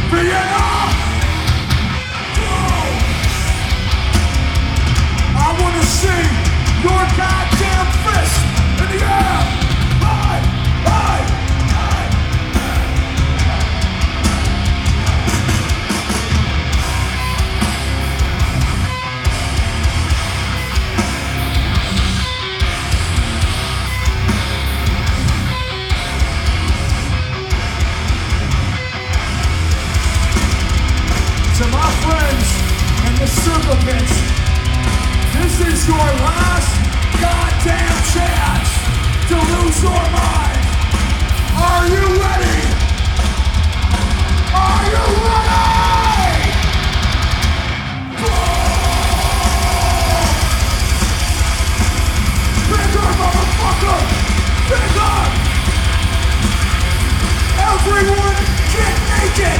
Vienna! I wanna see your goddamn fist in the air! High! High! High! To my friends in the circle pits, this is your last goddamn chance to lose your mind. Are you ready? Are you ready? Bigger, motherfucker! Bigger! Everyone get naked!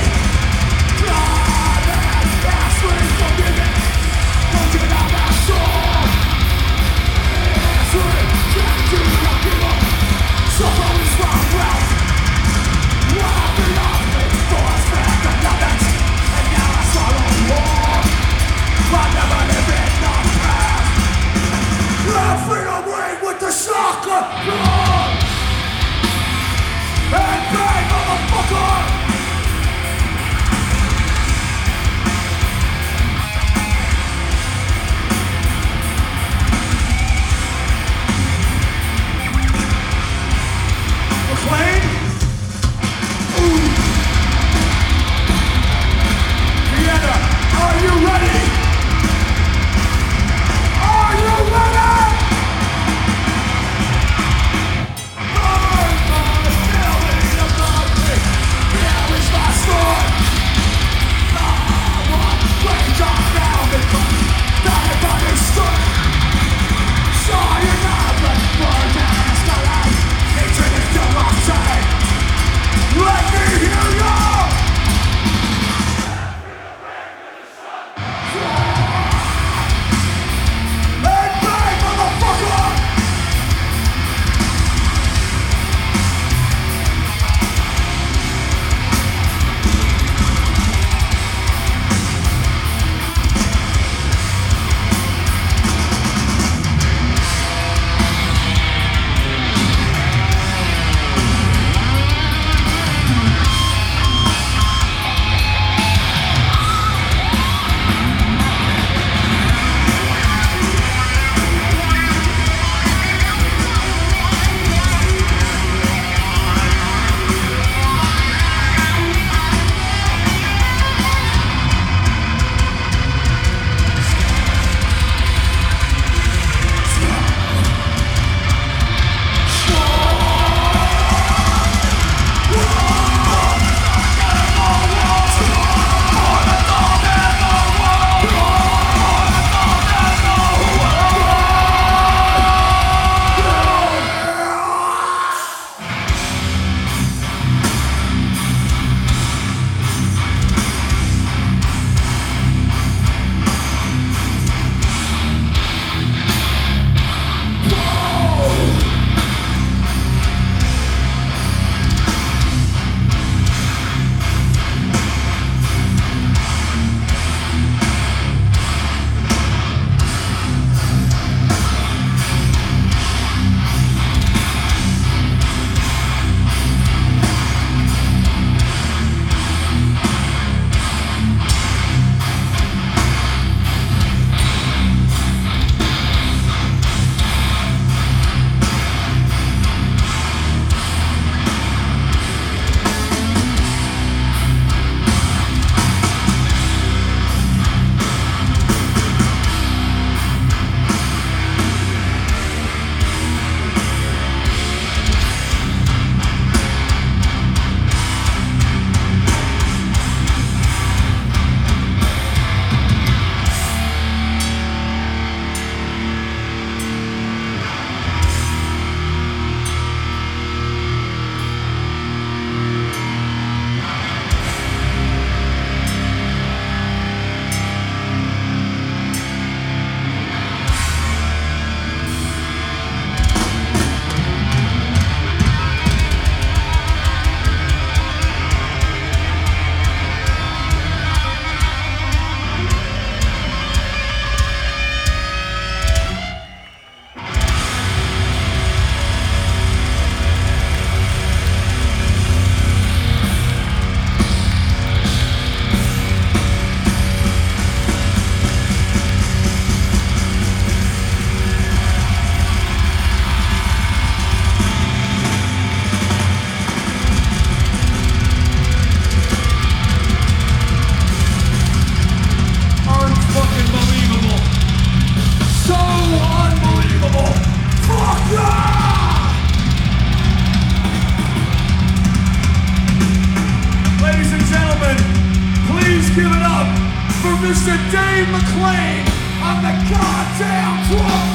give it up for Mr. Dave McClain on the goddamn drum.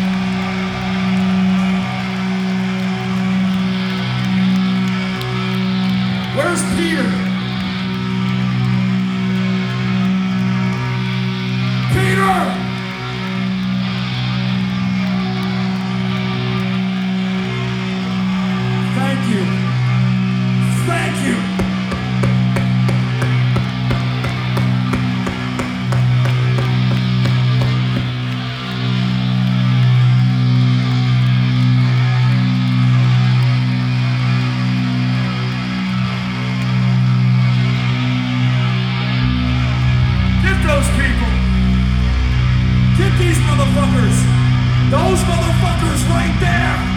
Where's Peter? Peter! Thank you. Thank you. Get those people. Get these motherfuckers. Those motherfuckers right there.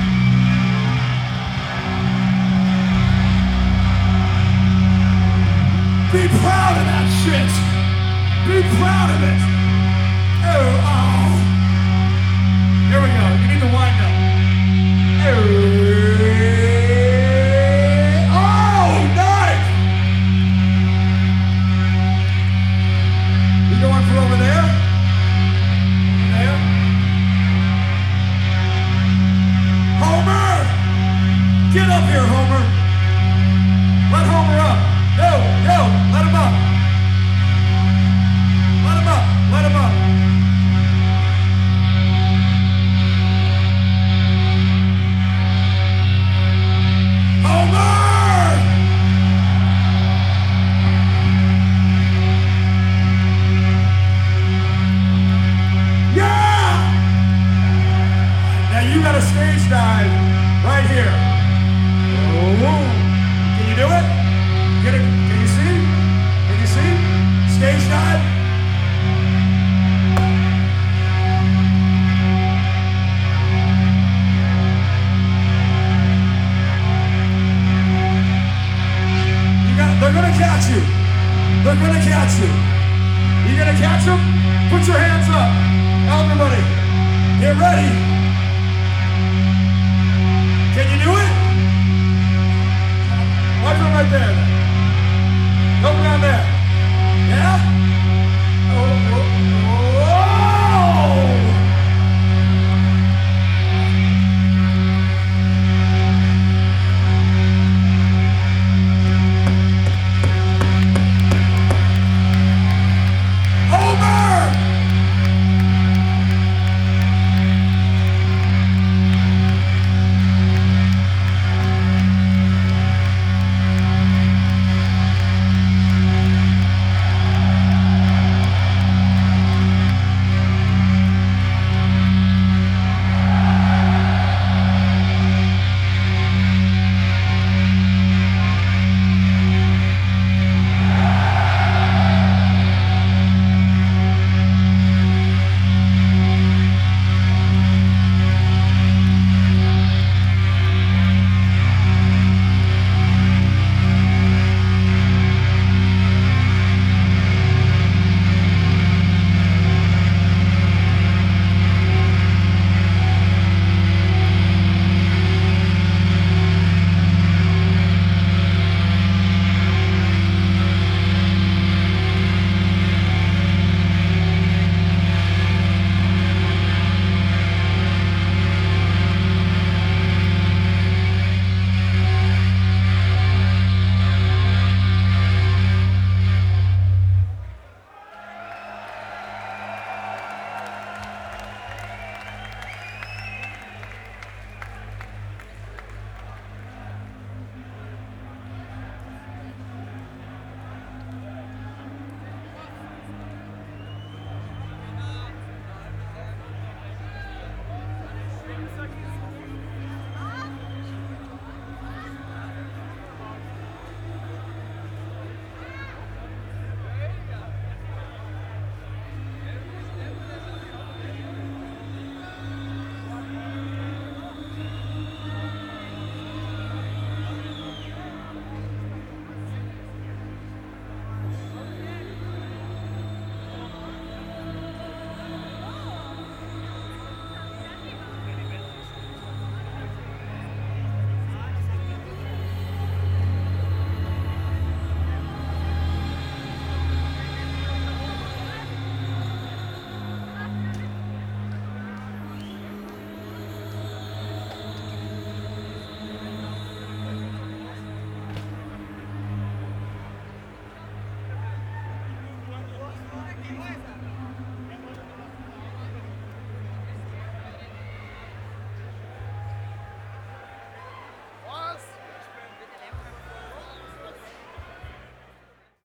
Be proud of that shit. Be proud of it. Oh. Here we go. You need to wind up. Oh, nice. You going for over there? There. Homer! Get up here, Homer. Let Homer up. Yo, let him up. Let him up, let him up. Homer! Yeah! Now you got a stage dive right here. Oh, can you do it? Can you see? Can you see? Stage dive. They're gonna catch you. They're gonna catch you. You gonna catch them? Put your hands up. Everybody, get ready. Can you do it? Watch them right there.